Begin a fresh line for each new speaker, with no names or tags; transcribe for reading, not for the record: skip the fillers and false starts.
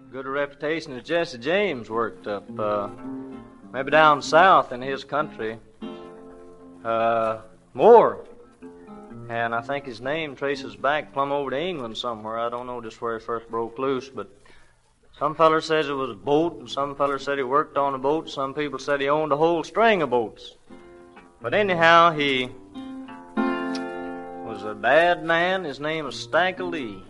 good a reputation as Jesse James worked up. Maybe down south in his country. More. And I think his name traces back plumb over to England somewhere. I don't know just where he first broke loose, but some feller says it was a boat, and some feller said he worked on a boat. Some people said he owned a whole string of boats. But anyhow, he was a bad man. His name was Stanker Lee.